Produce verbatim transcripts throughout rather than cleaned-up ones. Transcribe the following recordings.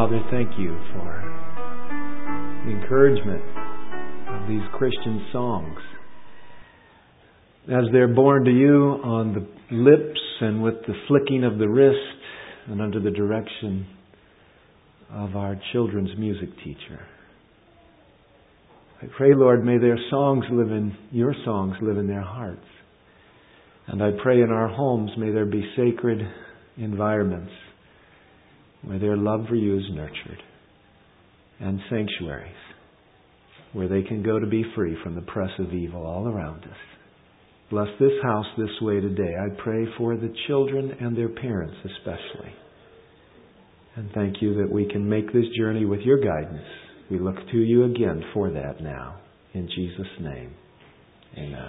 Father, thank you for the encouragement of these Christian songs. As they're born to you on the lips and with the flicking of the wrist and under the direction of our children's music teacher. I pray, Lord, may their songs live in, your songs live in their hearts. And I pray in our homes, may there be sacred environments where their love for you is nurtured, and sanctuaries where they can go to be free from the press of evil all around us. Bless this house this way today. I pray for the children and their parents especially. And thank you that we can make this journey with your guidance. We look to you again for that now. In Jesus' name, amen.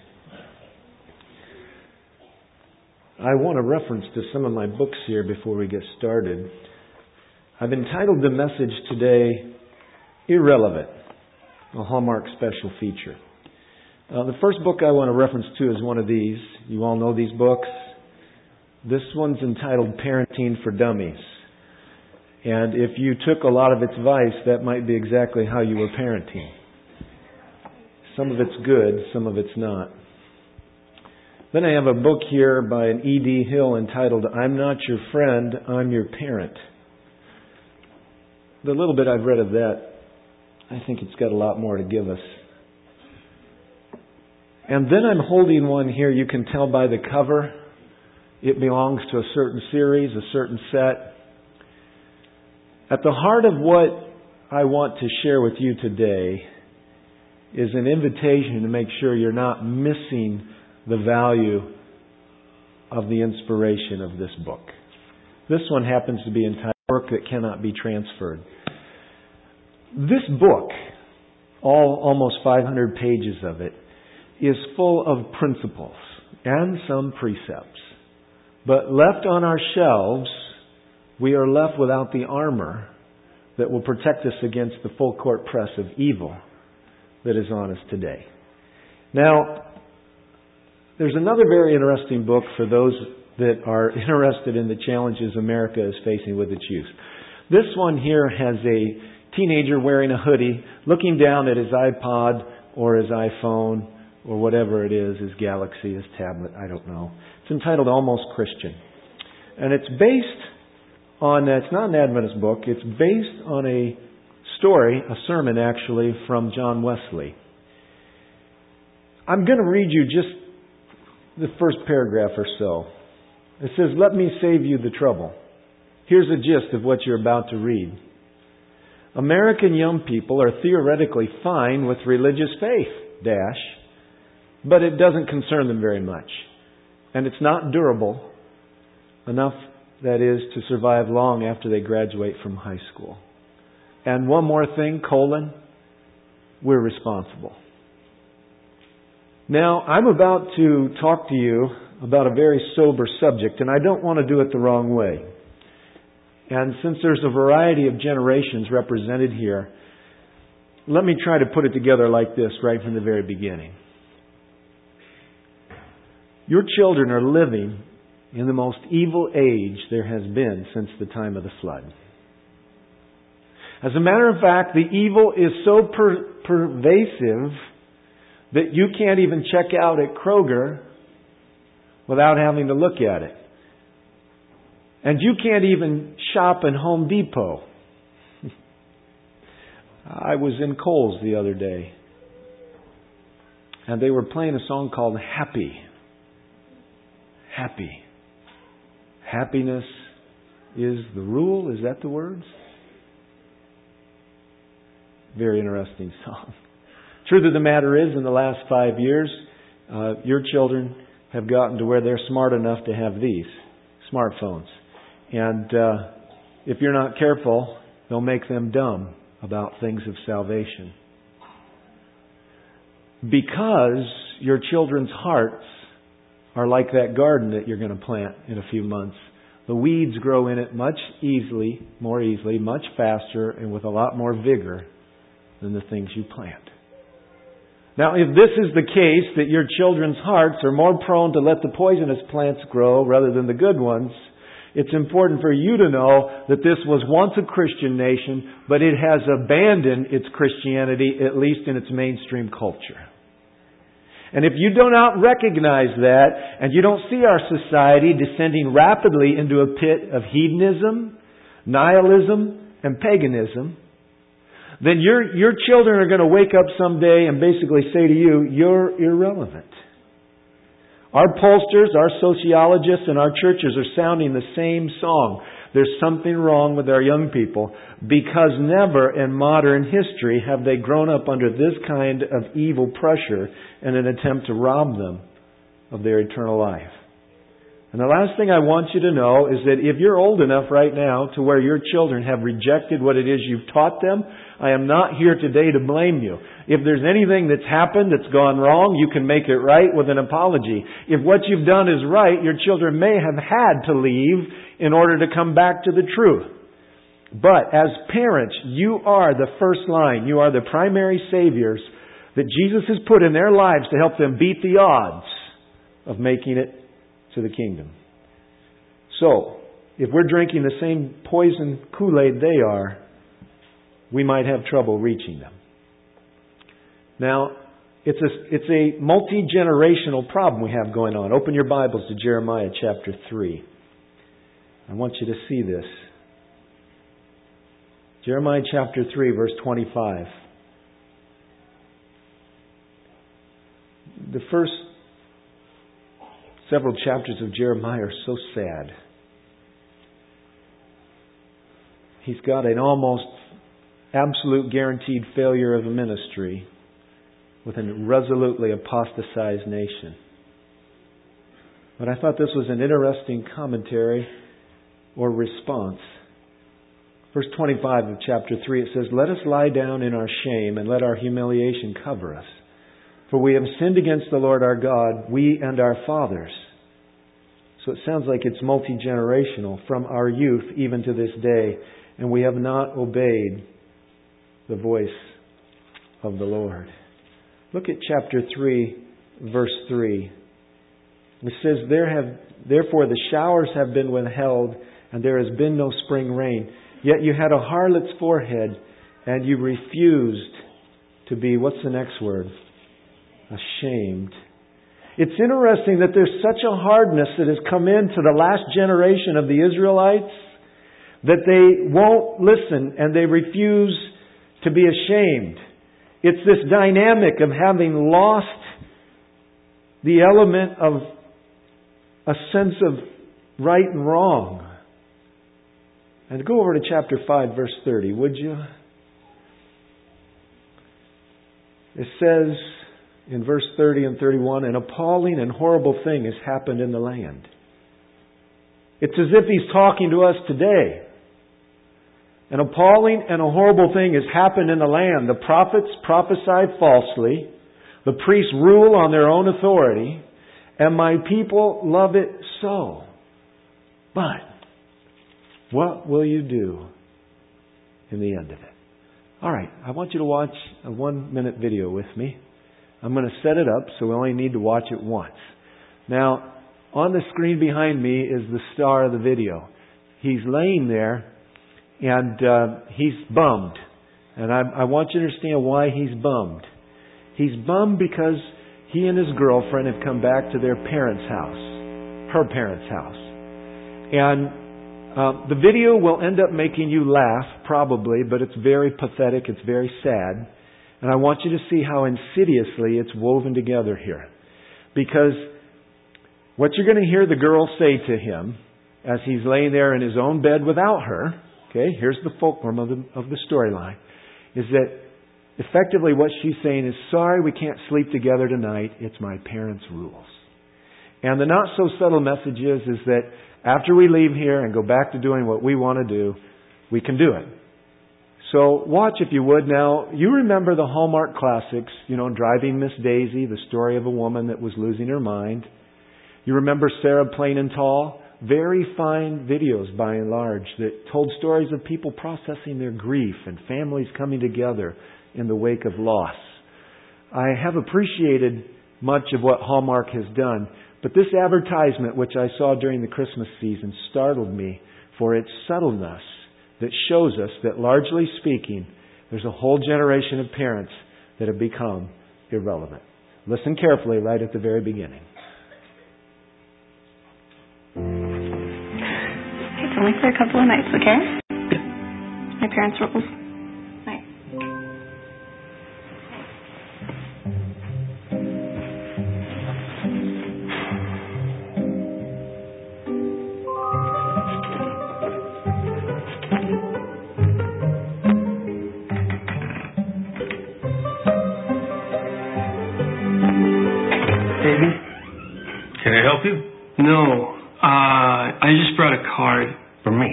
I want a reference to some of my books here before we get started. I've entitled the message today, Irrelevant, a Hallmark special feature. Uh, the first book I want to reference to is one of these. You all know these books. This one's entitled Parenting for Dummies. And if you took a lot of its advice, that might be exactly how you were parenting. Some of it's good, some of it's not. Then I have a book here by an E D Hill entitled, I'm Not Your Friend, I'm Your Parent. The little bit I've read of that, I think it's got a lot more to give us. And then I'm holding one here, you can tell by the cover. It belongs to a certain series, a certain set. At the heart of what I want to share with you today is an invitation to make sure you're not missing the value of the inspiration of this book. This one happens to be entitled Work That Cannot Be Transferred. This book, all almost five hundred pages of it, is full of principles and some precepts. But left on our shelves, we are left without the armor that will protect us against the full court press of evil that is on us today. Now, there's another very interesting book for those that are interested in the challenges America is facing with its youth. This one here has a teenager wearing a hoodie, looking down at his iPod or his iPhone or whatever it is, his Galaxy, his tablet, I don't know. It's entitled Almost Christian. And it's based on, it's not an Adventist book, it's based on a story, a sermon actually, from John Wesley. I'm going to read you just the first paragraph or so. It says, let me save you the trouble. Here's a gist of what you're about to read. American young people are theoretically fine with religious faith, dash, but it doesn't concern them very much. And it's not durable enough, that is, to survive long after they graduate from high school. And one more thing, colon, we're responsible. Now, I'm about to talk to you about a very sober subject, and I don't want to do it the wrong way. And since there's a variety of generations represented here, let me try to put it together like this right from the very beginning. Your children are living in the most evil age there has been since the time of the flood. As a matter of fact, the evil is so per- pervasive that you can't even check out at Kroger without having to look at it. And you can't even shop in Home Depot. I was in Kohl's the other day, and they were playing a song called Happy. Happy. Happiness is the rule. Is that the words? Very interesting song. Truth of the matter is, in the last five years, uh, your children have gotten to where they're smart enough to have these smartphones. And uh, if you're not careful, they'll make them dumb about things of salvation. Because your children's hearts are like that garden that you're going to plant in a few months. The weeds grow in it much easily, more easily, much faster, and with a lot more vigor than the things you plant. Now, if this is the case, that your children's hearts are more prone to let the poisonous plants grow rather than the good ones, It's important for you to know that this was once a Christian nation, but it has abandoned its Christianity, at least in its mainstream culture. And if you do not recognize that, and you don't see our society descending rapidly into a pit of hedonism, nihilism, and paganism, then your, your children are going to wake up someday and basically say to you, you're irrelevant. Our pollsters, our sociologists, and our churches are sounding the same song. There's something wrong with our young people because never in modern history have they grown up under this kind of evil pressure in an attempt to rob them of their eternal life. And the last thing I want you to know is that if you're old enough right now to where your children have rejected what it is you've taught them, I am not here today to blame you. If there's anything that's happened that's gone wrong, you can make it right with an apology. If what you've done is right, your children may have had to leave in order to come back to the truth. But as parents, you are the first line. You are the primary saviors that Jesus has put in their lives to help them beat the odds of making it to the kingdom. So, if we're drinking the same poison Kool-Aid they are, we might have trouble reaching them. Now, it's a, it's a multi-generational problem we have going on. Open your Bibles to Jeremiah chapter three. I want you to see this. Jeremiah chapter three, verse twenty-five. The first several chapters of Jeremiah are so sad. He's got an almost absolute guaranteed failure of a ministry with a resolutely apostatized nation. But I thought this was an interesting commentary or response. Verse twenty-five of chapter three, it says, "Let us lie down in our shame and let our humiliation cover us. For we have sinned against the Lord our God, we and our fathers." So it sounds like it's multi-generational from our youth even to this day. And we have not obeyed the voice of the Lord. Look at chapter three, verse three. It says, there have, "Therefore the showers have been withheld, and there has been no spring rain. Yet you had a harlot's forehead, and you refused to be," what's the next word? "Ashamed." It's interesting that there's such a hardness that has come into the last generation of the Israelites that they won't listen and they refuse to be ashamed. It's this dynamic of having lost the element of a sense of right and wrong. And go over to chapter five, verse thirty, would you? It says in verse thirty and thirty-one, "An appalling and horrible thing has happened in the land." It's as if He's talking to us today. An appalling and a horrible thing has happened in the land. The prophets prophesied falsely. The priests rule on their own authority. And my people love it so. But what will you do in the end of it? All right, I want you to watch a one-minute video with me. I'm going to set it up so we only need to watch it once. Now, on the screen behind me is the star of the video. He's laying there and uh, he's bummed. And I, I want you to understand why he's bummed. He's bummed because he and his girlfriend have come back to their parents' house, her parents' house. And uh, the video will end up making you laugh, probably, but it's very pathetic, it's very sad. And I want you to see how insidiously it's woven together here. Because what you're going to hear the girl say to him as he's laying there in his own bed without her, okay, here's the fulcrum of the, of the storyline, is that effectively what she's saying is, "Sorry, we can't sleep together tonight. It's my parents' rules." And the not so subtle message is, is that after we leave here and go back to doing what we want to do, we can do it. So watch if you would. Now, you remember the Hallmark classics, you know, Driving Miss Daisy, the story of a woman that was losing her mind. You remember Sarah Plain and Tall? Very fine videos by and large that told stories of people processing their grief and families coming together in the wake of loss. I have appreciated much of what Hallmark has done, But this advertisement, which I saw during the Christmas season, startled me for its subtleness that shows us that, largely speaking, there's a whole generation of parents that have become irrelevant. Listen carefully right at the very beginning. It's only for a couple of nights, okay? My parents' rules. Night. Baby? Can I help you? No. Uh, I just brought a card. For me.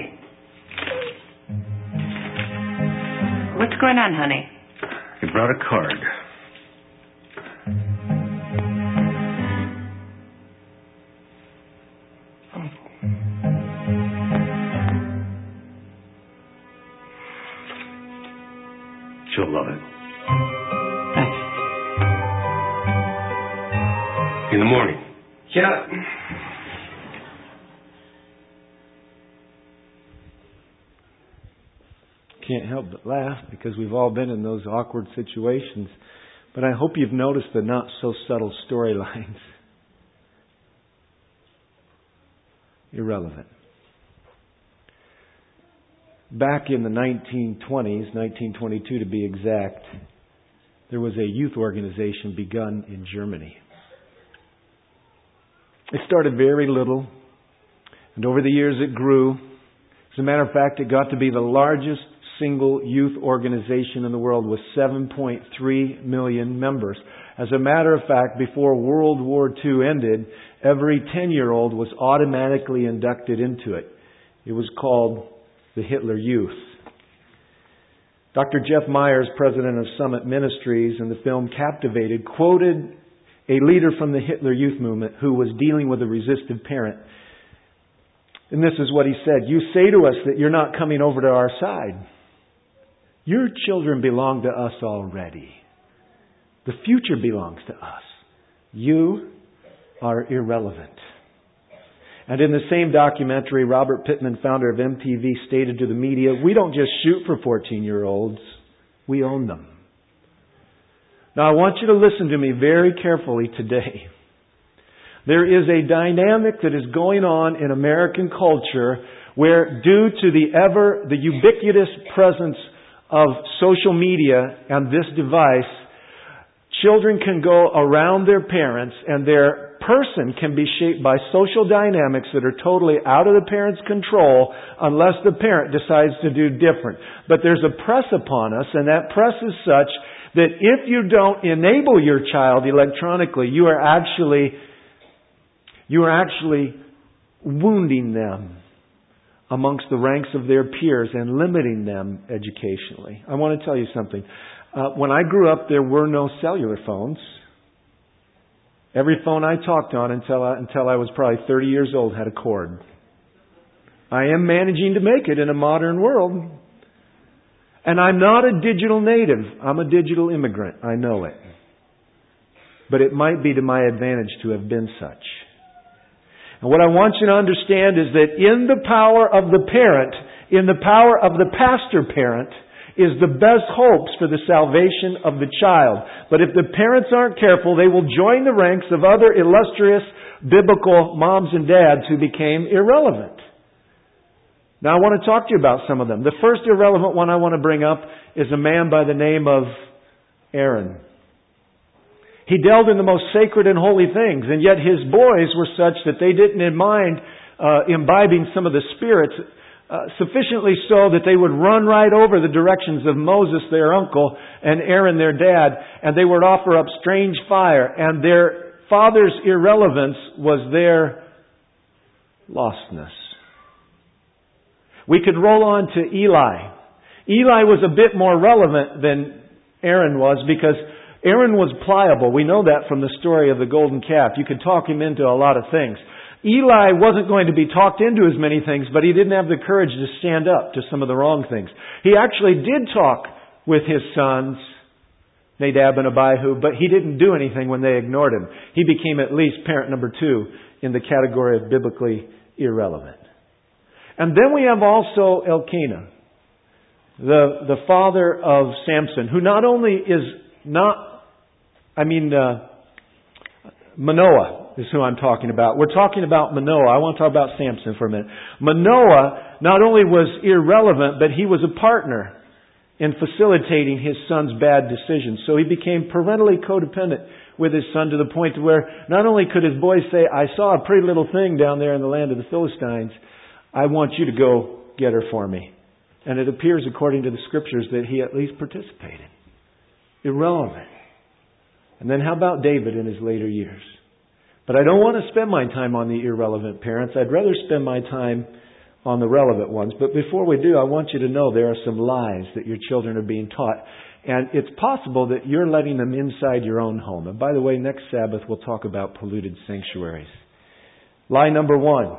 What's going on, honey? You brought a card. She'll love it. Thanks. In the morning. Yeah. Can't help but laugh because we've all been in those awkward situations. But I hope you've noticed the not so subtle storylines. Irrelevant. Back in the nineteen twenties, nineteen twenty-two to be exact, there was a youth organization begun in Germany. It started very little, and over the years it grew. As a matter of fact, it got to be the largest single youth organization in the world with seven point three million members. As a matter of fact, before World War Two ended, every ten-year-old was automatically inducted into it. It was called the Hitler Youth. Doctor Jeff Myers, president of Summit Ministries, in the film Captivated, quoted a leader from the Hitler Youth movement who was dealing with a resistive parent. And this is what he said: "You say to us that you're not coming over to our side. Your children belong to us already. The future belongs to us. You are irrelevant." And in the same documentary, Robert Pittman, founder of M T V, stated to the media, "We don't just shoot for fourteen-year-olds. We own them." Now I want you to listen to me very carefully today. There is a dynamic that is going on in American culture where, due to the ever, the ubiquitous presence of social media and this device, children can go around their parents and their person can be shaped by social dynamics that are totally out of the parent's control unless the parent decides to do different. But there's a press upon us, and that press is such that if you don't enable your child electronically, you are actually you are actually wounding them amongst the ranks of their peers and limiting them educationally. I want to tell you something. Uh, when I grew up, there were no cellular phones. Every phone I talked on until I, until I was probably thirty years old had a cord. I am managing to make it in a modern world. And I'm not a digital native. I'm a digital immigrant. I know it. But it might be to my advantage to have been such. And what I want you to understand is that in the power of the parent, in the power of the pastor parent, is the best hopes for the salvation of the child. But if the parents aren't careful, they will join the ranks of other illustrious biblical moms and dads who became irrelevant. Now I want to talk to you about some of them. The first irrelevant one I want to bring up is a man by the name of Aaron. He dealt in the most sacred and holy things, and yet his boys were such that they didn't mind uh, imbibing some of the spirits uh, sufficiently so that they would run right over the directions of Moses, their uncle, and Aaron, their dad, and they would offer up strange fire, and their father's irrelevance was their lostness. We could roll on to Eli. Eli was a bit more relevant than Aaron was because Aaron was pliable. We know that from the story of the golden calf. You could talk him into a lot of things. Eli wasn't going to be talked into as many things, but he didn't have the courage to stand up to some of the wrong things. He actually did talk with his sons Nadab and Abihu, but he didn't do anything when they ignored him. He became at least parent number two in the category of biblically irrelevant. And then we have also Elkanah, the, the father of Samson, who not only is not, I mean, uh, Manoah is who I'm talking about. We're talking about Manoah. I want to talk about Samson for a minute. Manoah not only was irrelevant, but he was a partner in facilitating his son's bad decisions. So he became parentally codependent with his son to the point where not only could his boy say, I saw a pretty little thing down there in the land of the Philistines, I want you to go get her for me. And it appears according to the scriptures that he at least participated. Irrelevant. And then how about David in his later years? But I don't want to spend my time on the irrelevant parents. I'd rather spend my time on the relevant ones. But before we do, I want you to know there are some lies that your children are being taught. And it's possible that you're letting them inside your own home. And by the way, next Sabbath we'll talk about polluted sanctuaries. Lie number one.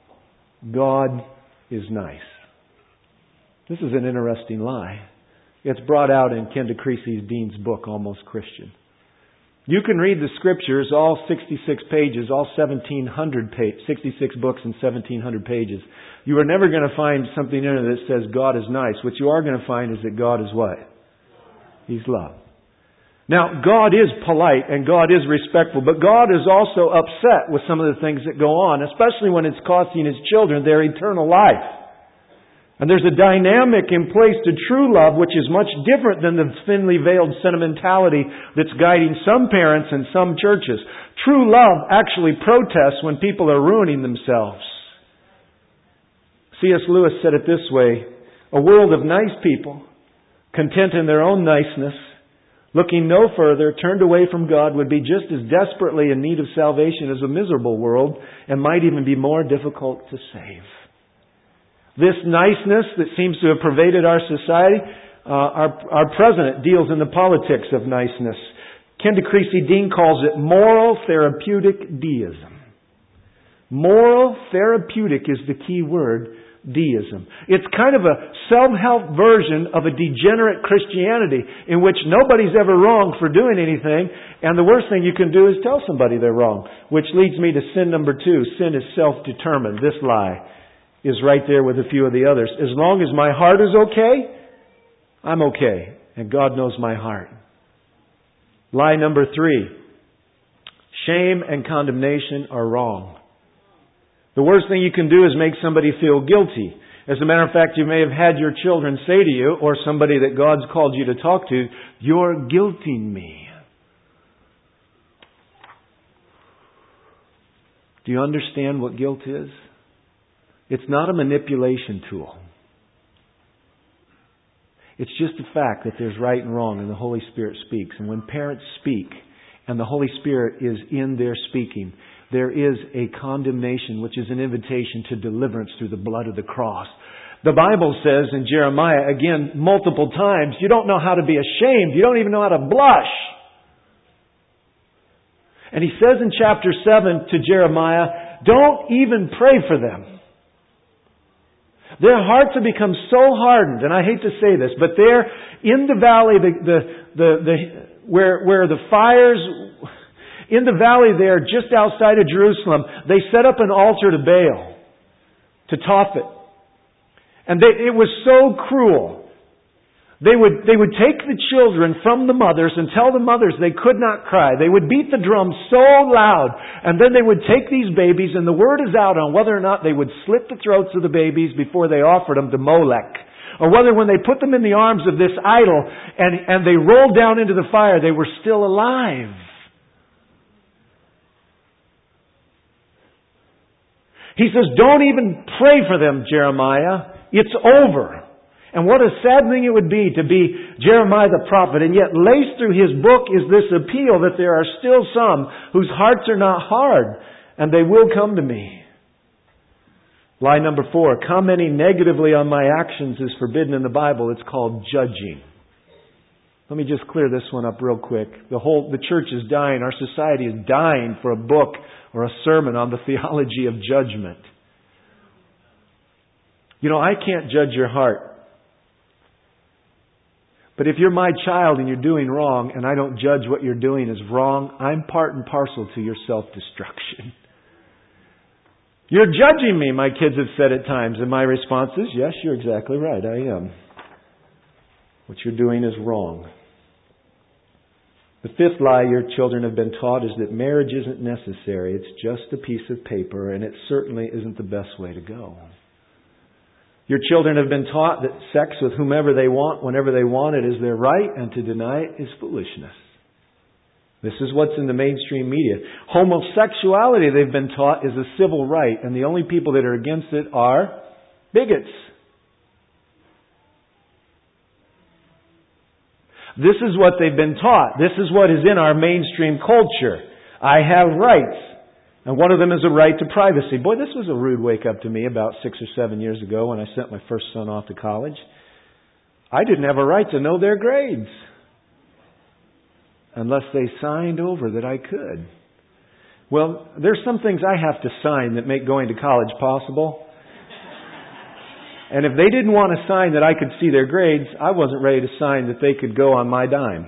God is nice. This is an interesting lie. It's brought out in Ken DeCreasy's Dean's book, Almost Christian. You can read the scriptures, all sixty-six pages, all seventeen hundred pages, sixty-six books and seventeen hundred pages. You are never going to find something in there that says God is nice. What you are going to find is that God is what? He's love. Now, God is polite and God is respectful, but God is also upset with some of the things that go on, especially when it's costing His children their eternal life. And there's a dynamic in place to true love which is much different than the thinly veiled sentimentality that's guiding some parents and some churches. True love actually protests when people are ruining themselves. C S Lewis said it this way, a world of nice people, content in their own niceness, looking no further, turned away from God, would be just as desperately in need of salvation as a miserable world and might even be more difficult to save. This niceness that seems to have pervaded our society, uh, our, our president deals in the politics of niceness. Ken DeCreasy Dean calls it moral therapeutic deism. Moral therapeutic is the key word, deism. It's kind of a self-help version of a degenerate Christianity in which nobody's ever wrong for doing anything, and the worst thing you can do is tell somebody they're wrong. Which leads me to sin number two. Sin is self-determined. This lie is right there with a few of the others. As long as my heart is okay, I'm okay. And God knows my heart. Lie number three. Shame and condemnation are wrong. The worst thing you can do is make somebody feel guilty. As a matter of fact, you may have had your children say to you, or somebody that God's called you to talk to, you're guilting me. Do you understand what guilt is? It's not a manipulation tool. It's just the fact that there's right and wrong and the Holy Spirit speaks. And when parents speak and the Holy Spirit is in their speaking, there is a condemnation which is an invitation to deliverance through the blood of the cross. The Bible says in Jeremiah, again, multiple times, you don't know how to be ashamed. You don't even know how to blush. And he says in chapter seven to Jeremiah, don't even pray for them. Their hearts have become so hardened, and I hate to say this, but they're in the valley, the, the, the, the, where, where the fires, in the valley there, just outside of Jerusalem, they set up an altar to Baal, to Tophet. And they, it was so cruel. They would, they would take the children from the mothers and tell the mothers they could not cry. They would beat the drum so loud. And then they would take these babies, and the word is out on whether or not they would slit the throats of the babies before they offered them to Molech. Or whether when they put them in the arms of this idol and, and they rolled down into the fire, they were still alive. He says, don't even pray for them, Jeremiah. It's over. And what a sad thing it would be to be Jeremiah the prophet, and yet laced through his book is this appeal that there are still some whose hearts are not hard, and they will come to me. Lie number four, commenting negatively on my actions is forbidden in the Bible. It's called judging. Let me just clear this one up real quick. The whole, the church is dying. Our society is dying for a book or a sermon on the theology of judgment. You know, I can't judge your heart. But if you're my child and you're doing wrong and I don't judge what you're doing as wrong, I'm part and parcel to your self-destruction. You're judging me, my kids have said at times. And my response is, yes, you're exactly right. I am. What you're doing is wrong. The fifth lie your children have been taught is that marriage isn't necessary. It's just a piece of paper, and it certainly isn't the best way to go. Your children have been taught that sex with whomever they want, whenever they want it, is their right, and to deny it is foolishness. This is what's in the mainstream media. Homosexuality, they've been taught, is a civil right, and the only people that are against it are bigots. This is what they've been taught. This is what is in our mainstream culture. I have rights. And one of them is a right to privacy. Boy, this was a rude wake-up to me about six or seven years ago when I sent my first son off to college. I didn't have a right to know their grades unless they signed over that I could. Well, there's some things I have to sign that make going to college possible. And if they didn't want to sign that I could see their grades, I wasn't ready to sign that they could go on my dime.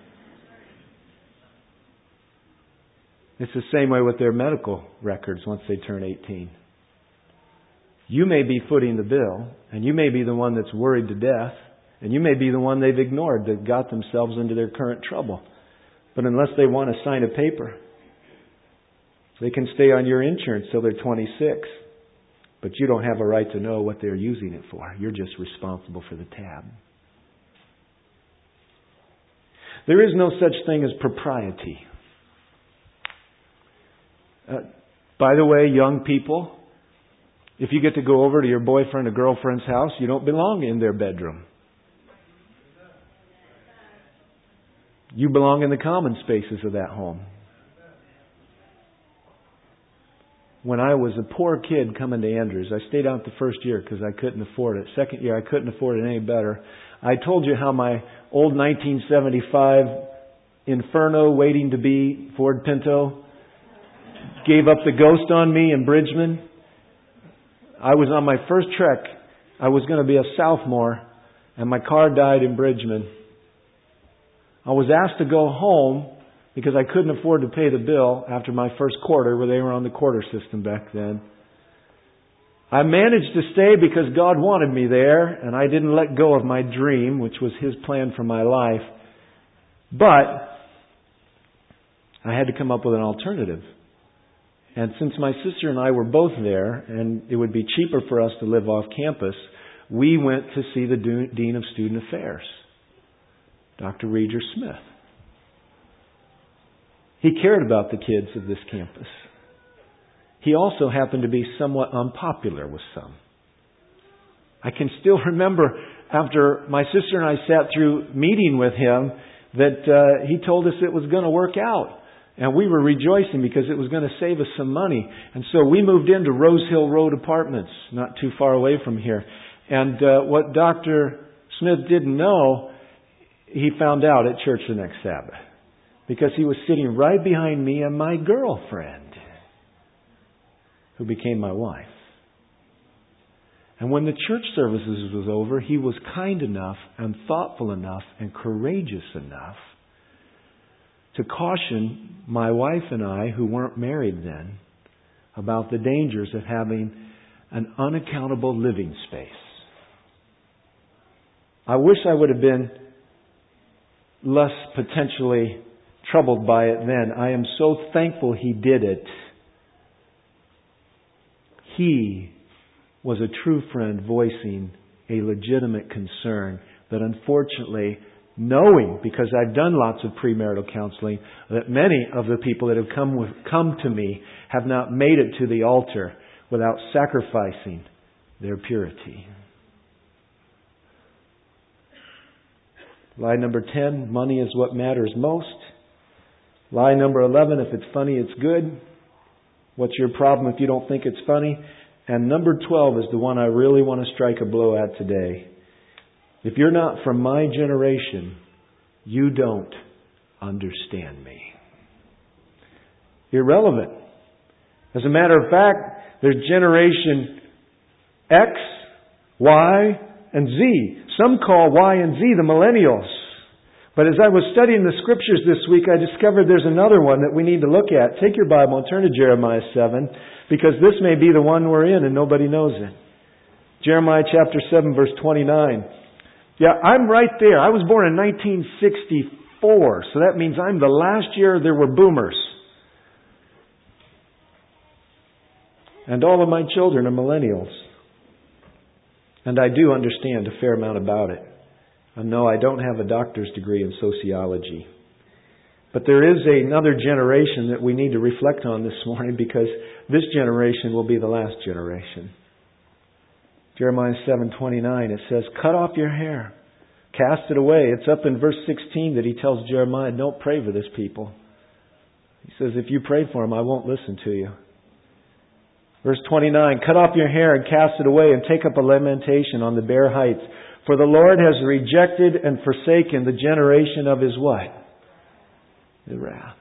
It's the same way with their medical records once they turn eighteen. You may be footing the bill, and you may be the one that's worried to death, and you may be the one they've ignored that got themselves into their current trouble. But unless they want to sign a paper, they can stay on your insurance till they're twenty-six. But you don't have a right to know what they're using it for. You're just responsible for the tab. There is no such thing as propriety. Uh, by the way, young people, if you get to go over to your boyfriend or girlfriend's house, you don't belong in their bedroom. You belong in the common spaces of that home. When I was a poor kid coming to Andrews, I stayed out the first year because I couldn't afford it. Second year, I couldn't afford it any better. I told you how my old nineteen seventy-five Inferno waiting to be Ford Pinto gave up the ghost on me in Bridgman. I was on my first trek. I was going to be a sophomore, and my car died in Bridgman. I was asked to go home because I couldn't afford to pay the bill after my first quarter, where they were on the quarter system back then. I managed to stay because God wanted me there, and I didn't let go of my dream, which was His plan for my life. But I had to come up with an alternative. And since my sister and I were both there, and it would be cheaper for us to live off campus, we went to see the Dean of Student Affairs, Doctor Reger Smith. He cared about the kids of this campus. He also happened to be somewhat unpopular with some. I can still remember after my sister and I sat through meeting with him that uh, he told us it was going to work out. And we were rejoicing because it was going to save us some money. And so we moved into Rose Hill Road Apartments, not too far away from here. And uh, what Doctor Smith didn't know, he found out at church the next Sabbath. Because he was sitting right behind me and my girlfriend, who became my wife. And when the church services was over, he was kind enough and thoughtful enough and courageous enough to caution my wife and I, who weren't married then, about the dangers of having an unaccountable living space. I wish I would have been less potentially troubled by it then. I am so thankful he did it. He was a true friend voicing a legitimate concern that unfortunately, knowing, because I've done lots of premarital counseling, that many of the people that have come with, come to me have not made it to the altar without sacrificing their purity. Lie number ten, money is what matters most. Lie number eleven, if it's funny, it's good. What's your problem if you don't think it's funny? And number twelve is the one I really want to strike a blow at today. If you're not from my generation, you don't understand me. Irrelevant. As a matter of fact, there's generation X, Y, and Z. Some call Y and Z the millennials. But as I was studying the Scriptures this week, I discovered there's another one that we need to look at. Take your Bible and turn to Jeremiah seven, because this may be the one we're in and nobody knows it. Jeremiah chapter seven, verse twenty-nine. Yeah, I'm right there. I was born in nineteen sixty-four, so that means I'm the last year there were boomers. And all of my children are millennials. And I do understand a fair amount about it. And no, I don't have a doctor's degree in sociology. But there is another generation that we need to reflect on this morning, because this generation will be the last generation. Jeremiah seven twenty-nine, it says, cut off your hair, cast it away. It's up in verse sixteen that he tells Jeremiah, don't pray for this people. He says, if you pray for them, I won't listen to you. Verse twenty-nine, cut off your hair and cast it away, and take up a lamentation on the bare heights. For the Lord has rejected and forsaken the generation of His what? The wrath.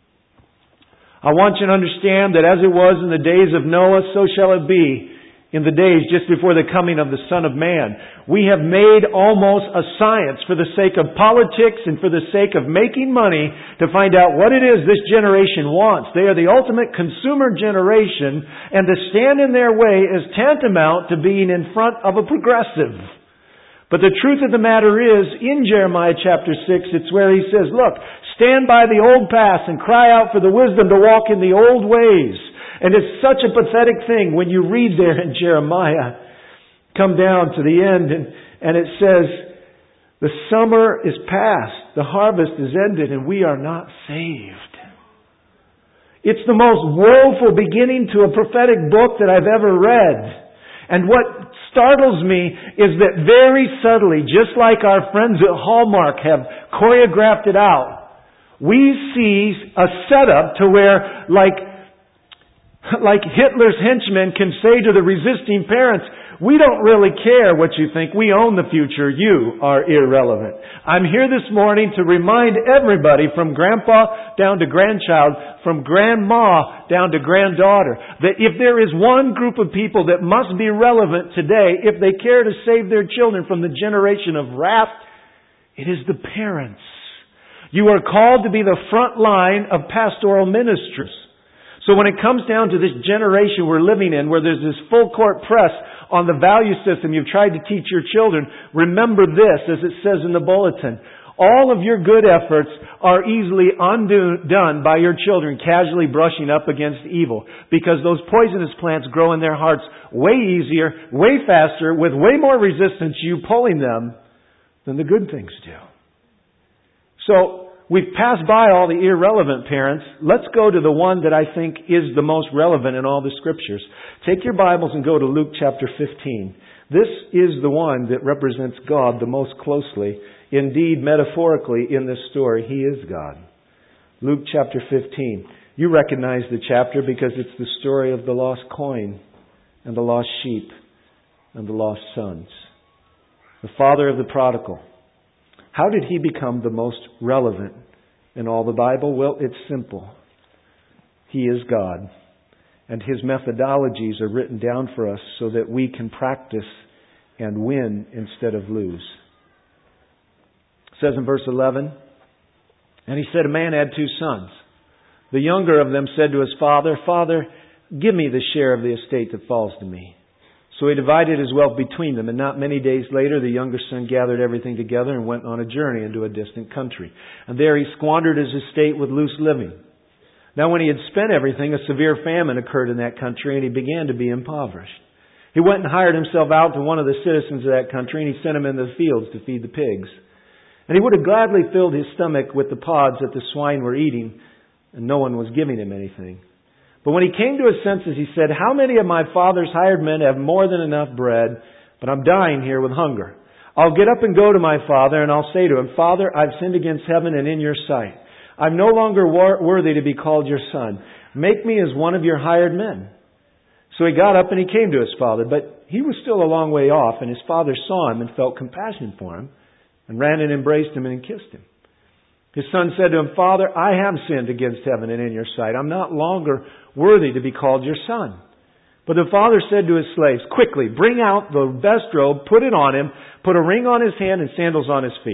I want you to understand that as it was in the days of Noah, so shall it be in the days just before the coming of the Son of Man. We have made almost a science for the sake of politics and for the sake of making money to find out what it is this generation wants. They are the ultimate consumer generation, and to stand in their way is tantamount to being in front of a progressive. But the truth of the matter is, in Jeremiah chapter six, it's where he says, look, stand by the old paths and cry out for the wisdom to walk in the old ways. And it's such a pathetic thing when you read there in Jeremiah, come down to the end, and, and it says, the summer is past, the harvest is ended, and we are not saved. It's the most woeful beginning to a prophetic book that I've ever read. And what startles me is that very subtly, just like our friends at Hallmark have choreographed it out, we see a setup to where, like, like Hitler's henchmen can say to the resisting parents, we don't really care what you think. We own the future. You are irrelevant. I'm here this morning to remind everybody, from grandpa down to grandchild, from grandma down to granddaughter, that if there is one group of people that must be relevant today, if they care to save their children from the generation of wrath, it is the parents. You are called to be the front line of pastoral ministers. So when it comes down to this generation we're living in, where there's this full court press on the value system you've tried to teach your children, remember this, as it says in the bulletin. All of your good efforts are easily undone by your children casually brushing up against evil, because those poisonous plants grow in their hearts way easier, way faster, with way more resistance to you pulling them than the good things do. So, we've passed by all the irrelevant parents. Let's go to the one that I think is the most relevant in all the Scriptures. Take your Bibles and go to Luke chapter fifteen. This is the one that represents God the most closely. Indeed, metaphorically, in this story, He is God. Luke chapter fifteen. You recognize the chapter because it's the story of the lost coin and the lost sheep and the lost sons. The father of the prodigal. How did he become the most relevant in all the Bible? Well, it's simple. He is God. And His methodologies are written down for us so that we can practice and win instead of lose. It says in verse eleven, and he said, a man had two sons. The younger of them said to his father, Father, give me the share of the estate that falls to me. So he divided his wealth between them, and not many days later the younger son gathered everything together and went on a journey into a distant country. And there he squandered his estate with loose living. Now when he had spent everything, a severe famine occurred in that country, and he began to be impoverished. He went and hired himself out to one of the citizens of that country, and he sent him into the fields to feed the pigs. And he would have gladly filled his stomach with the pods that the swine were eating, and no one was giving him anything. But when he came to his senses, he said, how many of my father's hired men have more than enough bread, but I'm dying here with hunger? I'll get up and go to my father, and I'll say to him, Father, I've sinned against heaven and in your sight. I'm no longer wor- worthy to be called your son. Make me as one of your hired men. So he got up and he came to his father, but he was still a long way off, and his father saw him and felt compassion for him, and ran and embraced him and kissed him. His son said to him, Father, I have sinned against heaven and in your sight. I'm not longer worthy to be called your son. But the father said to his slaves, quickly, bring out the best robe, put it on him, put a ring on his hand and sandals on his feet.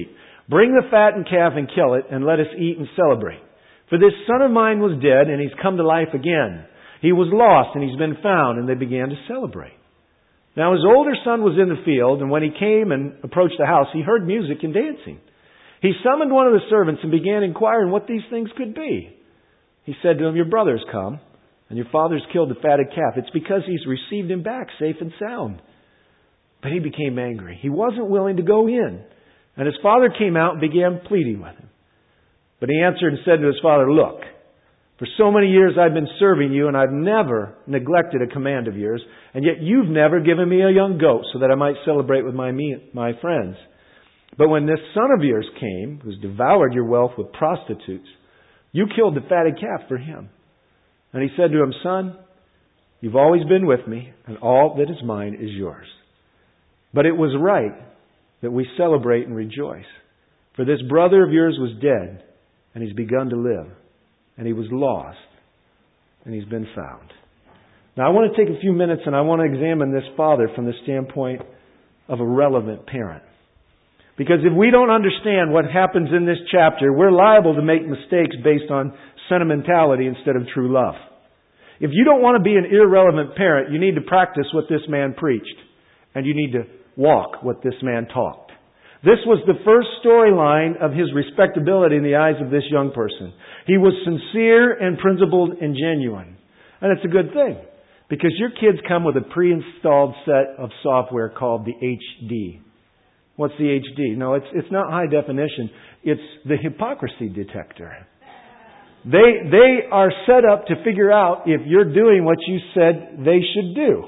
Bring the fattened calf and kill it, and let us eat and celebrate. For this son of mine was dead, and he's come to life again. He was lost, and he's been found, and they began to celebrate. Now his older son was in the field, and when he came and approached the house, he heard music and dancing. He summoned one of the servants and began inquiring what these things could be. He said to him, your brother's come, and your father's killed the fatted calf. It's because he's received him back safe and sound. But he became angry. He wasn't willing to go in. And his father came out and began pleading with him. But he answered and said to his father, look, for so many years I've been serving you, and I've never neglected a command of yours, and yet you've never given me a young goat so that I might celebrate with my me, my friends. But when this son of yours came, who's devoured your wealth with prostitutes, you killed the fatted calf for him. And he said to him, son, you've always been with me, and all that is mine is yours. But it was right that we celebrate and rejoice. For this brother of yours was dead, and he's begun to live. And he was lost, and he's been found. Now I want to take a few minutes and I want to examine this father from the standpoint of a relevant parent. Because if we don't understand what happens in this chapter, we're liable to make mistakes based on sentimentality instead of true love. If you don't want to be an irrelevant parent, you need to practice what this man preached. And you need to walk what this man taught. This was the first storyline of his respectability in the eyes of this young person. He was sincere and principled and genuine. And it's a good thing. Because your kids come with a pre-installed set of software called the H D. What's the H D? No, it's it's not high definition. It's the hypocrisy detector. They they are set up to figure out if you're doing what you said they should do.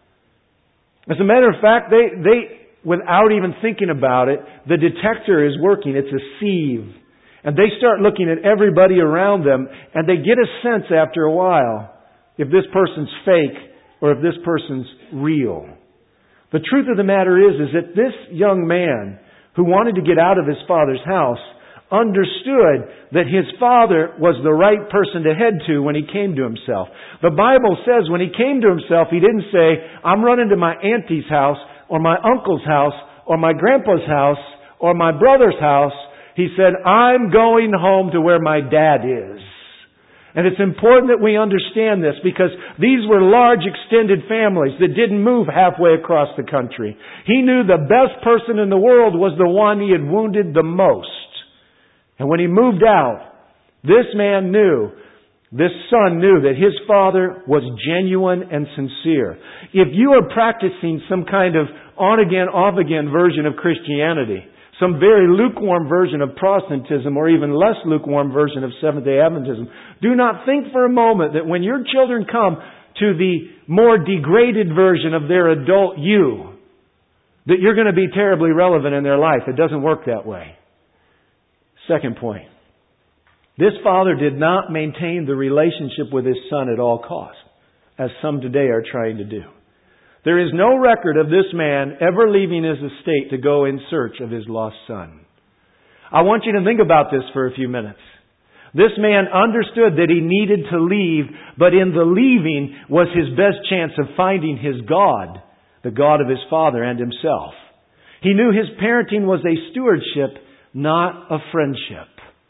As a matter of fact, they, they without even thinking about it, the detector is working. It's a sieve. And they start looking at everybody around them, and they get a sense after a while if this person's fake or if this person's real. The truth of the matter is, is that this young man who wanted to get out of his father's house understood that his father was the right person to head to when he came to himself. The Bible says when he came to himself, he didn't say, I'm running to my auntie's house or my uncle's house or my grandpa's house or my brother's house. He said, I'm going home to where my dad is. And it's important that we understand this because these were large extended families that didn't move halfway across the country. He knew the best person in the world was the one he had wounded the most. And when he moved out, this man knew, this son knew that his father was genuine and sincere. If you are practicing some kind of on-again, off-again version of Christianity, some very lukewarm version of Protestantism or even less lukewarm version of Seventh-day Adventism, do not think for a moment that when your children come to the more degraded version of their adult you, that you're going to be terribly relevant in their life. It doesn't work that way. Second point. This father did not maintain the relationship with his son at all costs, as some today are trying to do. There is no record of this man ever leaving his estate to go in search of his lost son. I want you to think about this for a few minutes. This man understood that he needed to leave, but in the leaving was his best chance of finding his God, the God of his father and himself. He knew his parenting was a stewardship, not a friendship.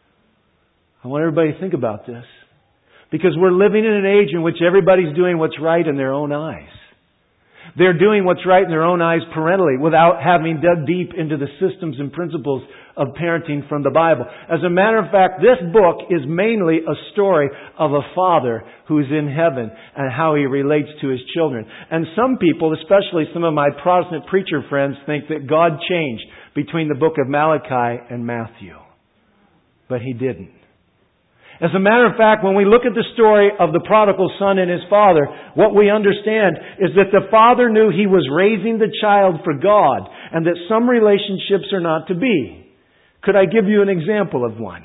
I want everybody to think about this. Because we're living in an age in which everybody's doing what's right in their own eyes. They're doing what's right in their own eyes parentally without having dug deep into the systems and principles of parenting from the Bible. As a matter of fact, this book is mainly a story of a father who's in heaven and how he relates to his children. And some people, especially some of my Protestant preacher friends, think that God changed between the book of Malachi and Matthew. But He didn't. As a matter of fact, when we look at the story of the prodigal son and his father, what we understand is that the father knew he was raising the child for God and that some relationships are not to be. Could I give you an example of one?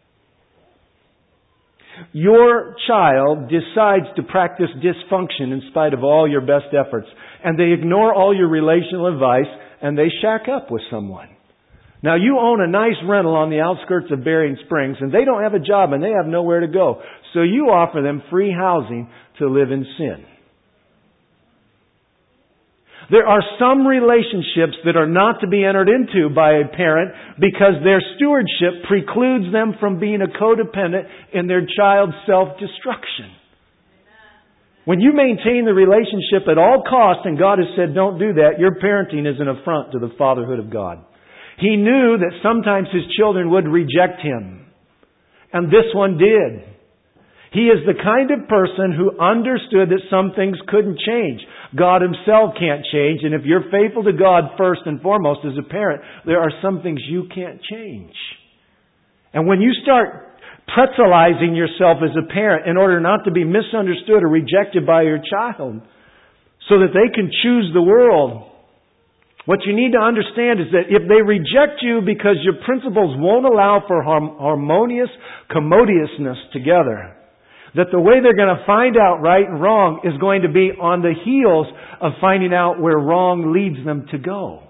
Your child decides to practice dysfunction in spite of all your best efforts, and they ignore all your relational advice and they shack up with someone. Now, you own a nice rental on the outskirts of Berrien Springs, and they don't have a job, and they have nowhere to go. So you offer them free housing to live in sin. There are some relationships that are not to be entered into by a parent because their stewardship precludes them from being a codependent in their child's self-destruction. When you maintain the relationship at all costs, and God has said don't do that, your parenting is an affront to the fatherhood of God. He knew that sometimes His children would reject Him. And this one did. He is the kind of person who understood that some things couldn't change. God Himself can't change. And if you're faithful to God first and foremost as a parent, there are some things you can't change. And when you start pretzelizing yourself as a parent in order not to be misunderstood or rejected by your child so that they can choose the world, what you need to understand is that if they reject you because your principles won't allow for harmonious commodiousness together, that the way they're going to find out right and wrong is going to be on the heels of finding out where wrong leads them to go.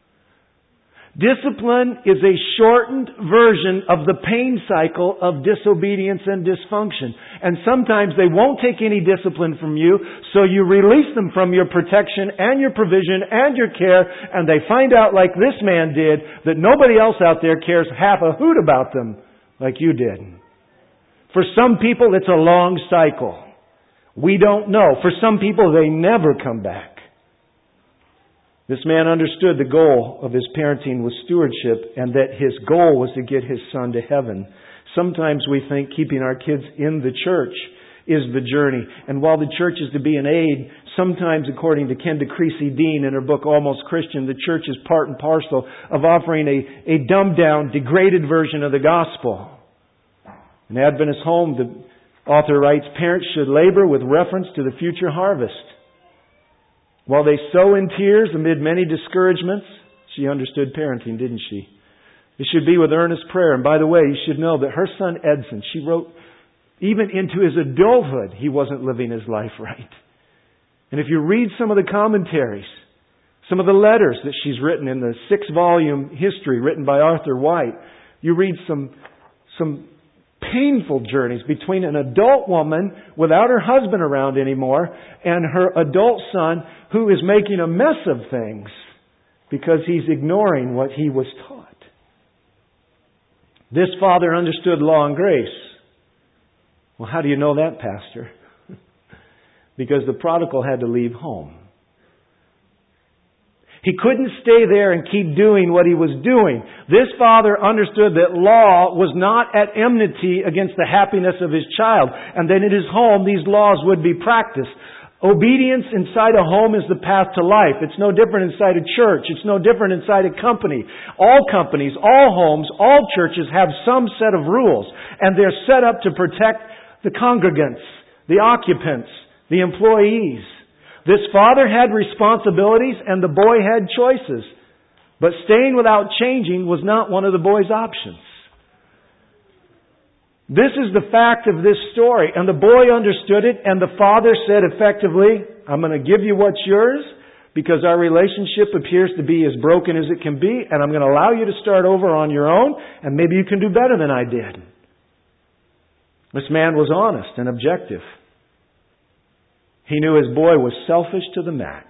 Discipline is a shortened version of the pain cycle of disobedience and dysfunction. And sometimes they won't take any discipline from you, so you release them from your protection and your provision and your care, and they find out, like this man did, that nobody else out there cares half a hoot about them like you did. For some people, it's a long cycle. We don't know. For some people, they never come back. This man understood the goal of his parenting was stewardship and that his goal was to get his son to heaven. Sometimes we think keeping our kids in the church is the journey. And while the church is to be an aid, sometimes, according to Kenda Creasy Dean in her book Almost Christian, the church is part and parcel of offering a, a dumbed-down, degraded version of the gospel. In Adventist Home, the author writes, parents should labor with reference to the future harvest. While they sow in tears amid many discouragements, she understood parenting, didn't she? It should be with earnest prayer. And by the way, you should know that her son Edson, she wrote, even into his adulthood, he wasn't living his life right. And if you read some of the commentaries, some of the letters that she's written in the six-volume history written by Arthur White, you read some, some painful journeys between an adult woman without her husband around anymore and her adult son who is making a mess of things because he's ignoring what he was taught. This father understood law and grace. Well, how do you know that, Pastor? Because the prodigal had to leave home. He couldn't stay there and keep doing what he was doing. This father understood that law was not at enmity against the happiness of his child, and that in his home these laws would be practiced. Obedience inside a home is the path to life. It's no different inside a church. It's no different inside a company. All companies, all homes, all churches have some set of rules, and they're set up to protect the congregants, the occupants, the employees. This father had responsibilities and the boy had choices. But staying without changing was not one of the boy's options. This is the fact of this story. And the boy understood it, and the father said effectively, I'm going to give you what's yours because our relationship appears to be as broken as it can be, and I'm going to allow you to start over on your own, and maybe you can do better than I did. This man was honest and objective. He knew his boy was selfish to the max.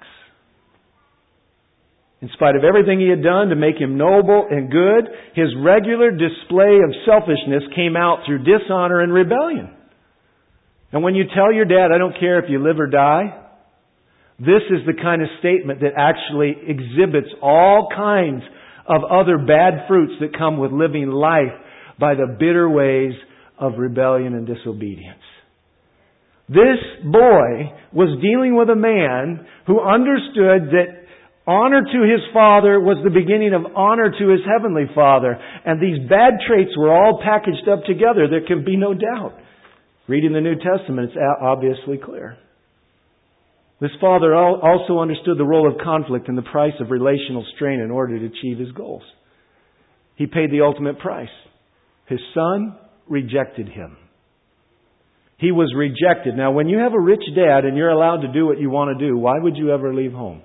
In spite of everything he had done to make him noble and good, his regular display of selfishness came out through dishonor and rebellion. And when you tell your dad, I don't care if you live or die, this is the kind of statement that actually exhibits all kinds of other bad fruits that come with living life by the bitter ways of rebellion and disobedience. This boy was dealing with a man who understood that honor to his father was the beginning of honor to his heavenly Father. And these bad traits were all packaged up together. There can be no doubt. Reading the New Testament, it's obviously clear. This father also understood the role of conflict and the price of relational strain in order to achieve his goals. He paid the ultimate price. His son rejected him. He was rejected. Now, when you have a rich dad and you're allowed to do what you want to do, why would you ever leave home?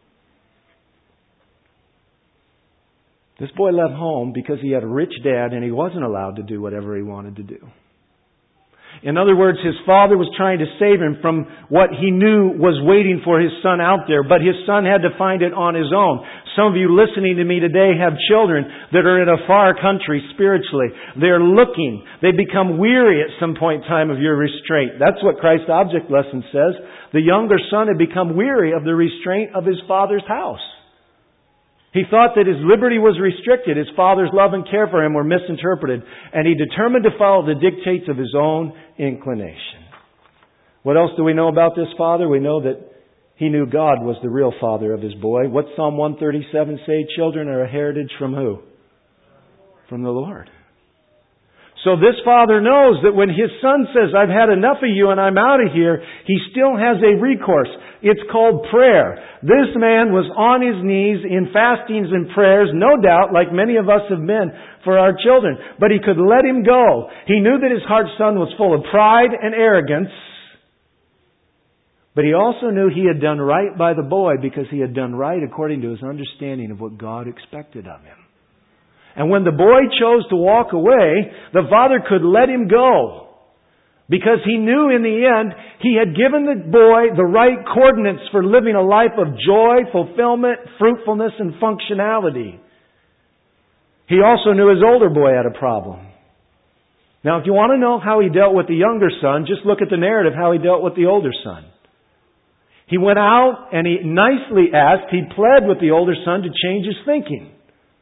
This boy left home because he had a rich dad and he wasn't allowed to do whatever he wanted to do. In other words, his father was trying to save him from what he knew was waiting for his son out there, but his son had to find it on his own. Some of you listening to me today have children that are in a far country spiritually. They're looking. They become weary at some point in time of your restraint. That's what Christ's object lesson says. The younger son had become weary of the restraint of his father's house. He thought that his liberty was restricted. His father's love and care for him were misinterpreted. And he determined to follow the dictates of his own inclination. What else do we know about this father? We know that he knew God was the real father of his boy. What's Psalm one thirty-seven say? Children are a heritage from who? From the Lord. So this father knows that when his son says, I've had enough of you and I'm out of here, he still has a recourse. It's called prayer. This man was on his knees in fastings and prayers, no doubt, like many of us have been for our children. But he could let him go. He knew that his heart's son was full of pride and arrogance. But he also knew he had done right by the boy because he had done right according to his understanding of what God expected of him. And when the boy chose to walk away, the father could let him go. Because he knew in the end, he had given the boy the right coordinates for living a life of joy, fulfillment, fruitfulness, and functionality. He also knew his older boy had a problem. Now, if you want to know how he dealt with the younger son, just look at the narrative how he dealt with the older son. He went out and he nicely asked, he pled with the older son to change his thinking.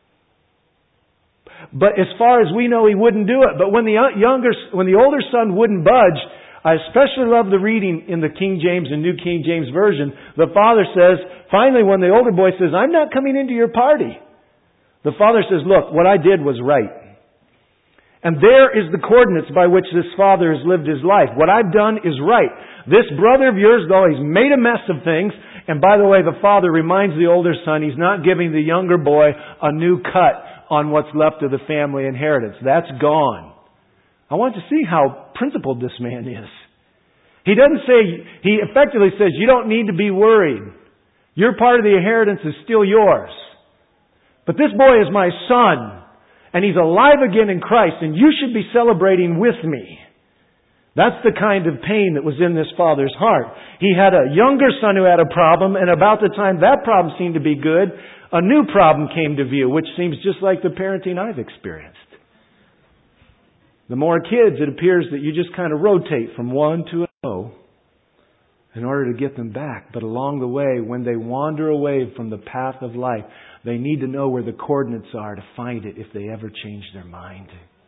But as far as we know, he wouldn't do it. But when the younger, when the older son wouldn't budge, I especially love the reading in the King James and New King James Version. The father says, finally when the older boy says, I'm not coming into your party. The father says, look, what I did was right. And there is the coordinates by which this father has lived his life. What I've done is right. This brother of yours, though, he's made a mess of things. And by the way, the father reminds the older son he's not giving the younger boy a new cut on what's left of the family inheritance. That's gone. I want to see how principled this man is. He doesn't say, he effectively says, you don't need to be worried. Your part of the inheritance is still yours. But this boy is my son, and he's alive again in Christ, and you should be celebrating with me. That's the kind of pain that was in this father's heart. He had a younger son who had a problem, and about the time that problem seemed to be good, a new problem came to view, which seems just like the parenting I've experienced. The more kids, it appears that you just kind of rotate from one to another in order to get them back. But along the way, when they wander away from the path of life, they need to know where the coordinates are to find it if they ever change their mind.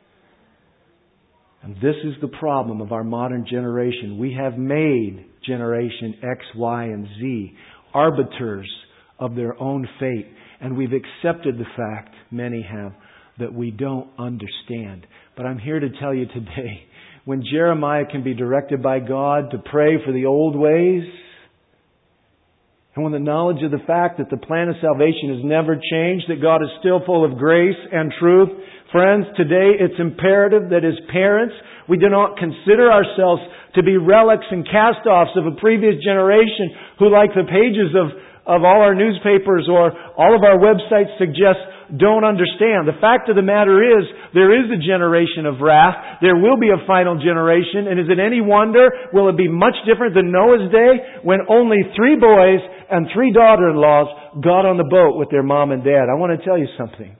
And this is the problem of our modern generation. We have made generation X, Y, and Z arbiters of their own fate. And we've accepted the fact, many have, that we don't understand. But I'm here to tell you today, when Jeremiah can be directed by God to pray for the old ways, and when the knowledge of the fact that the plan of salvation has never changed, that God is still full of grace and truth, friends, today it's imperative that as parents, we do not consider ourselves to be relics and cast-offs of a previous generation who, like the pages of of all our newspapers or all of our websites suggest, don't understand. The fact of the matter is, there is a generation of wrath. There will be a final generation. And is it any wonder, will it be much different than Noah's day when only three boys and three daughter-in-laws got on the boat with their mom and dad? I want to tell you something.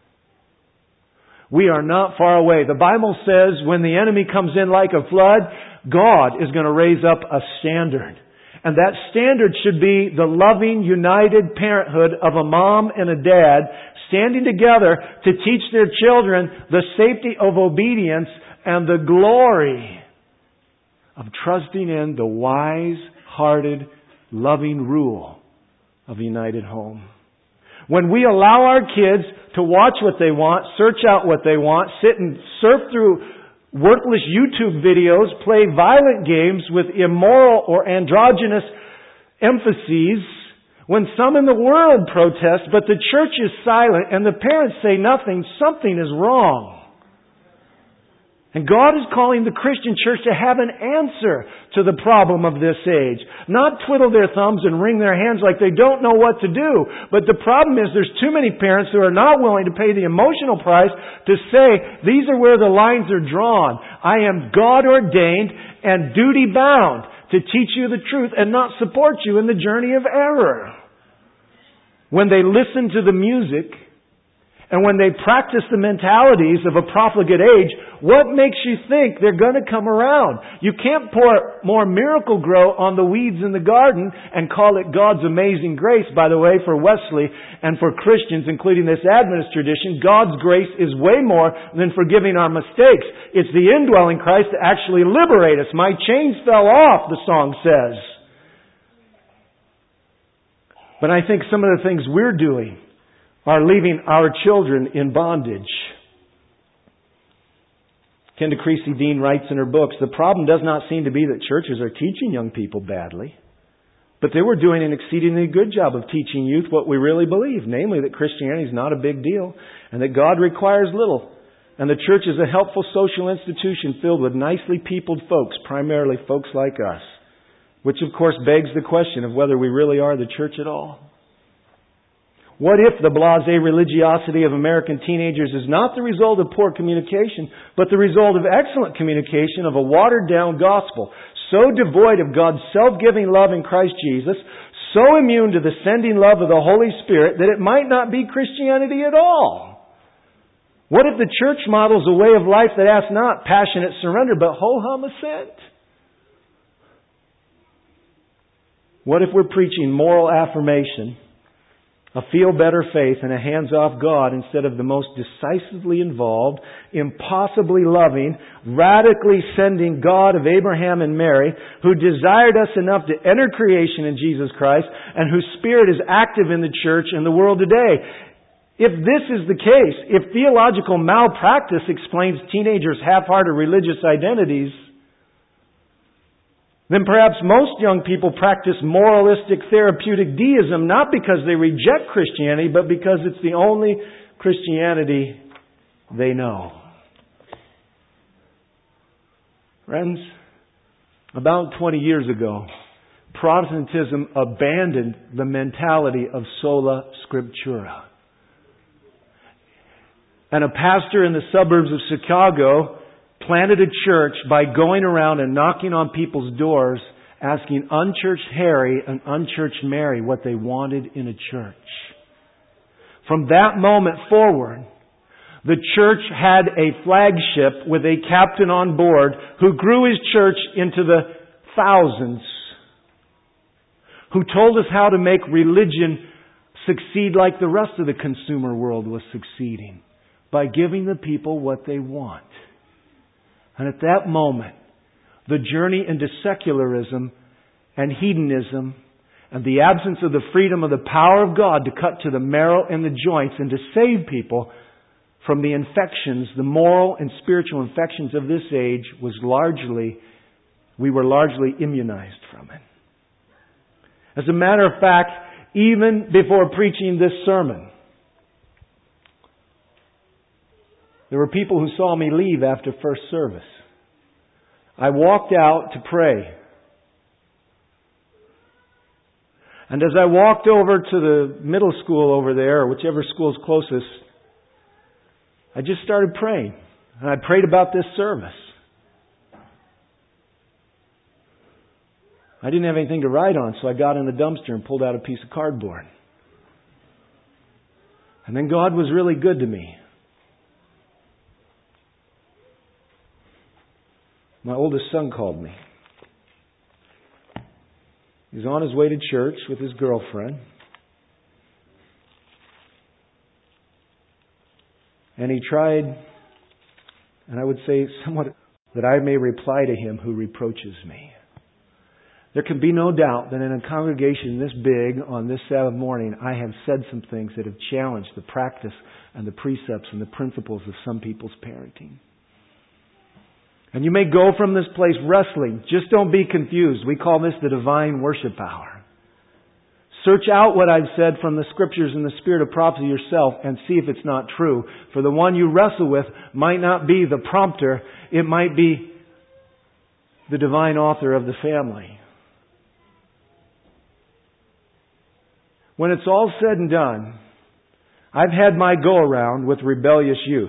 We are not far away. The Bible says when the enemy comes in like a flood, God is going to raise up a standard. And that standard should be the loving, united parenthood of a mom and a dad standing together to teach their children the safety of obedience and the glory of trusting in the wise-hearted, loving rule of a united home. When we allow our kids to watch what they want, search out what they want, sit and surf through worthless YouTube videos, play violent games with immoral or androgynous emphases, when some in the world protest, but the church is silent and the parents say nothing, something is wrong. And God is calling the Christian church to have an answer to the problem of this age. Not twiddle their thumbs and wring their hands like they don't know what to do. But the problem is there's too many parents who are not willing to pay the emotional price to say, these are where the lines are drawn. I am God ordained and duty bound to teach you the truth and not support you in the journey of error. When they listen to the music, and when they practice the mentalities of a profligate age, what makes you think they're going to come around? You can't pour more miracle grow on the weeds in the garden and call it God's amazing grace. By the way, for Wesley and for Christians, including this Adventist tradition, God's grace is way more than forgiving our mistakes. It's the indwelling Christ to actually liberate us. My chains fell off, the song says. But I think some of the things we're doing are leaving our children in bondage. Kenda Creasy Dean writes in her books, the problem does not seem to be that churches are teaching young people badly, but they were doing an exceedingly good job of teaching youth what we really believe, namely that Christianity is not a big deal and that God requires little. And the church is a helpful social institution filled with nicely peopled folks, primarily folks like us. Which of course begs the question of whether we really are the church at all. What if the blasé religiosity of American teenagers is not the result of poor communication, but the result of excellent communication of a watered-down gospel, so devoid of God's self-giving love in Christ Jesus, so immune to the sending love of the Holy Spirit that it might not be Christianity at all? What if the church models a way of life that asks not passionate surrender, but ho-hum assent? What if we're preaching moral affirmation, a feel-better faith, and a hands-off God instead of the most decisively involved, impossibly loving, radically sending God of Abraham and Mary, who desired us enough to enter creation in Jesus Christ, and whose Spirit is active in the church and the world today? If this is the case, if theological malpractice explains teenagers' half-hearted religious identities, then perhaps most young people practice moralistic therapeutic deism not because they reject Christianity, but because it's the only Christianity they know. Friends, about twenty years ago, Protestantism abandoned the mentality of sola scriptura. And a pastor in the suburbs of Chicago planted a church by going around and knocking on people's doors, asking unchurched Harry and unchurched Mary what they wanted in a church. From that moment forward, the church had a flagship with a captain on board who grew his church into the thousands, who told us how to make religion succeed like the rest of the consumer world was succeeding, by giving the people what they want. And at that moment, the journey into secularism and hedonism and the absence of the freedom of the power of God to cut to the marrow and the joints and to save people from the infections, the moral and spiritual infections of this age was largely, we were largely immunized from it. As a matter of fact, even before preaching this sermon, there were people who saw me leave after first service. I walked out to pray. And as I walked over to the middle school over there, or whichever school's closest, I just started praying. And I prayed about this service. I didn't have anything to write on, so I got in the dumpster and pulled out a piece of cardboard. And then God was really good to me. My oldest son called me. He was on his way to church with his girlfriend. And he tried, and I would say somewhat, that I may reply to him who reproaches me. There can be no doubt that in a congregation this big on this Sabbath morning, I have said some things that have challenged the practice and the precepts and the principles of some people's parenting. And you may go from this place wrestling. Just don't be confused. We call this the divine worship hour. Search out what I've said from the Scriptures in the spirit of prophecy yourself and see if it's not true. For the one you wrestle with might not be the prompter. It might be the divine author of the family. When it's all said and done, I've had my go-around with rebellious youth.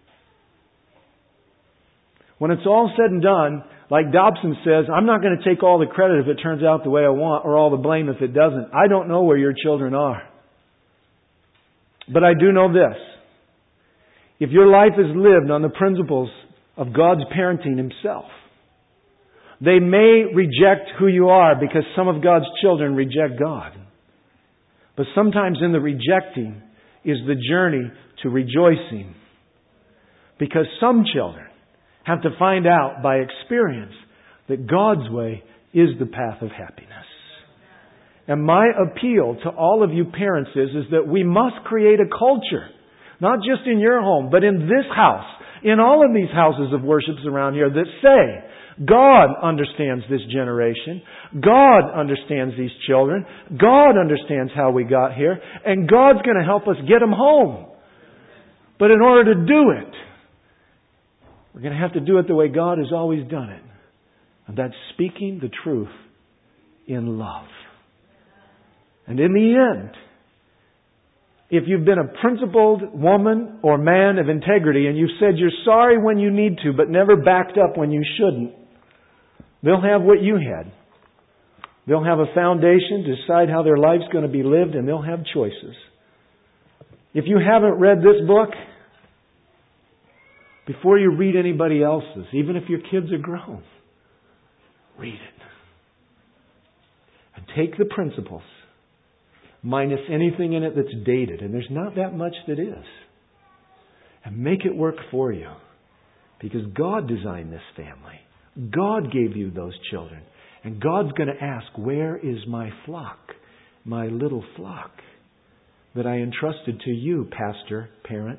When it's all said and done, like Dobson says, I'm not going to take all the credit if it turns out the way I want, or all the blame if it doesn't. I don't know where your children are. But I do know this. If your life is lived on the principles of God's parenting Himself, they may reject who you are because some of God's children reject God. But sometimes in the rejecting is the journey to rejoicing. Because some children have to find out by experience that God's way is the path of happiness. And my appeal to all of you parents is, is that we must create a culture, not just in your home, but in this house, in all of these houses of worship around here, that say, God understands this generation. God understands these children. God understands how we got here. And God's going to help us get them home. But in order to do it, we're going to have to do it the way God has always done it. And that's speaking the truth in love. And in the end, if you've been a principled woman or man of integrity and you've said you're sorry when you need to but never backed up when you shouldn't, they'll have what you had. They'll have a foundation to decide how their life's going to be lived, and they'll have choices. If you haven't read this book, before you read anybody else's, even if your kids are grown, read it. And take the principles, minus anything in it that's dated, and there's not that much that is, and make it work for you. Because God designed this family. God gave you those children. And God's going to ask, where is my flock? My little flock that I entrusted to you, pastor, parent.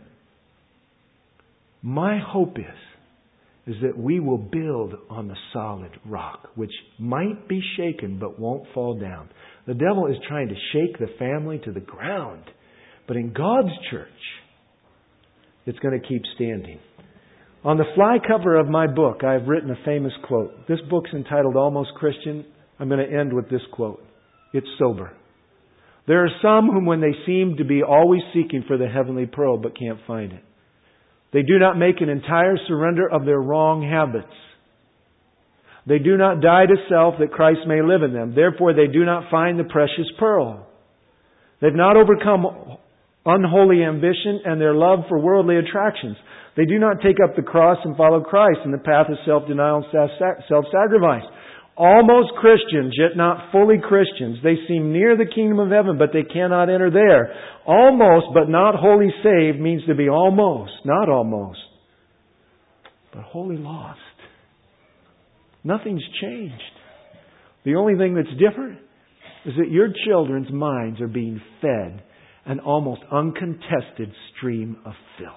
My hope is, is that we will build on the solid rock, which might be shaken but won't fall down. The devil is trying to shake the family to the ground. But in God's church, it's going to keep standing. On the fly cover of my book, I've written a famous quote. This book's entitled Almost Christian. I'm going to end with this quote. It's sober. There are some whom when they seem to be always seeking for the heavenly pearl but can't find it. They do not make an entire surrender of their wrong habits. They do not die to self that Christ may live in them. Therefore, they do not find the precious pearl. They've not overcome unholy ambition and their love for worldly attractions. They do not take up the cross and follow Christ in the path of self-denial and self-sacrifice. Almost Christians, yet not fully Christians. They seem near the kingdom of heaven, but they cannot enter there. Almost, but not wholly saved, means to be almost, not almost, but wholly lost. Nothing's changed. The only thing that's different is that your children's minds are being fed an almost uncontested stream of filth.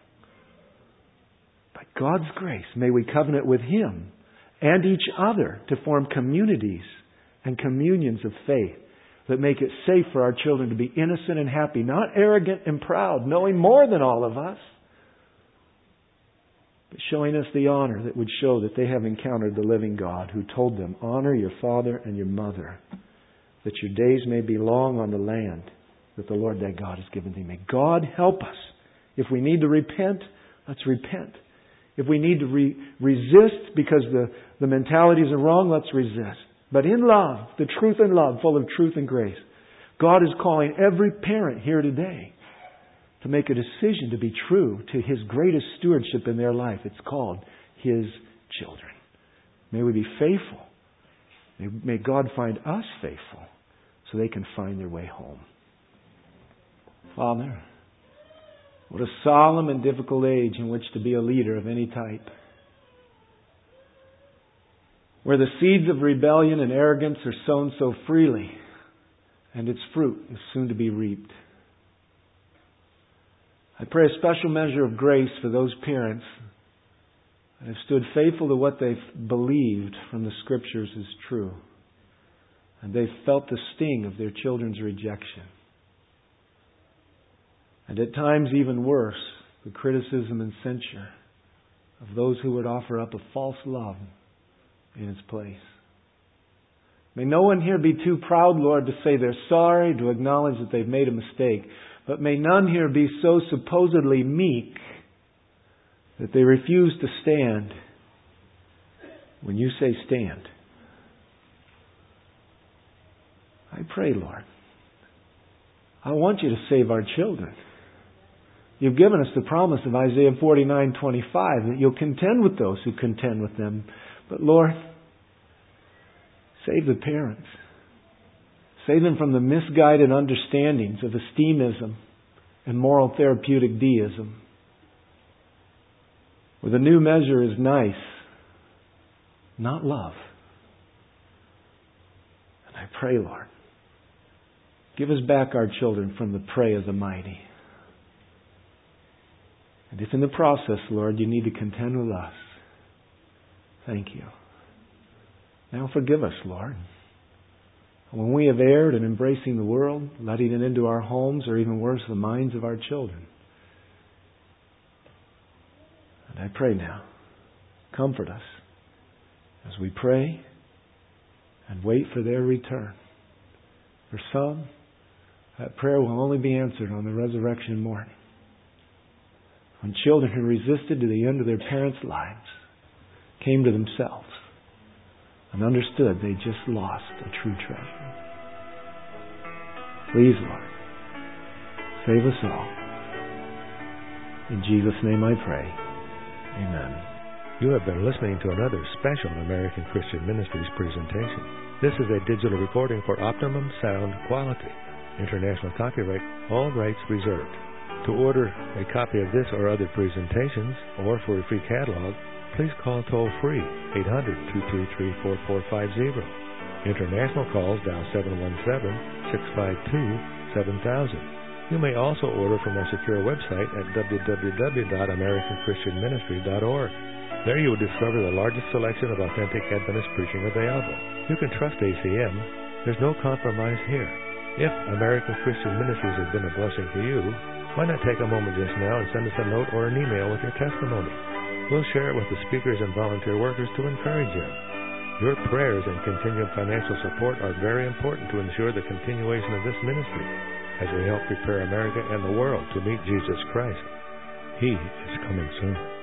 By God's grace, may we covenant with Him and each other to form communities and communions of faith that make it safe for our children to be innocent and happy, not arrogant and proud, knowing more than all of us, but showing us the honor that would show that they have encountered the living God who told them, honor your father and your mother, that your days may be long on the land that the Lord thy God has given thee. May God help us. If we need to repent, let's repent. If we need to re- resist because the, the mentalities are wrong, let's resist. But in love, the truth in love, full of truth and grace, God is calling every parent here today to make a decision to be true to His greatest stewardship in their life. It's called His children. May we be faithful. May, may God find us faithful so they can find their way home. Father, what a solemn and difficult age in which to be a leader of any type. Where the seeds of rebellion and arrogance are sown so freely, and its fruit is soon to be reaped. I pray a special measure of grace for those parents that have stood faithful to what they've believed from the Scriptures is true. And they've felt the sting of their children's rejection. And at times even worse, the criticism and censure of those who would offer up a false love in its place. May no one here be too proud, Lord, to say they're sorry, to acknowledge that they've made a mistake. But may none here be so supposedly meek that they refuse to stand when you say stand. I pray, Lord, I want you to save our children. You've given us the promise of Isaiah forty-nine twenty-five that you'll contend with those who contend with them. But Lord, save the parents. Save them from the misguided understandings of esteemism and moral therapeutic deism, where the new measure is nice, not love. And I pray, Lord, give us back our children from the prey of the mighty. And if in the process, Lord, you need to contend with us, thank you. Now forgive us, Lord. When we have erred in embracing the world, letting it into our homes, or even worse, the minds of our children. And I pray now, comfort us as we pray and wait for their return. For some, that prayer will only be answered on the resurrection morning, when children who resisted to the end of their parents' lives came to themselves and understood they just lost a true treasure. Please, Lord, save us all. In Jesus' name I pray. Amen. You have been listening to another special American Christian Ministries presentation. This is a digital recording for optimum sound quality. International copyright, all rights reserved. To order a copy of this or other presentations, or for a free catalog, please call toll-free eight hundred, two three three, four four five zero. International calls dial seven one seven, six five two, seven thousand. You may also order from our secure website at w w w dot american christian ministry dot org. There you will discover the largest selection of authentic Adventist preaching available. You can trust A C M. There's no compromise here. If American Christian Ministries has been a blessing to you, why not take a moment just now and send us a note or an email with your testimony? We'll share it with the speakers and volunteer workers to encourage you. Your prayers and continued financial support are very important to ensure the continuation of this ministry as we help prepare America and the world to meet Jesus Christ. He is coming soon.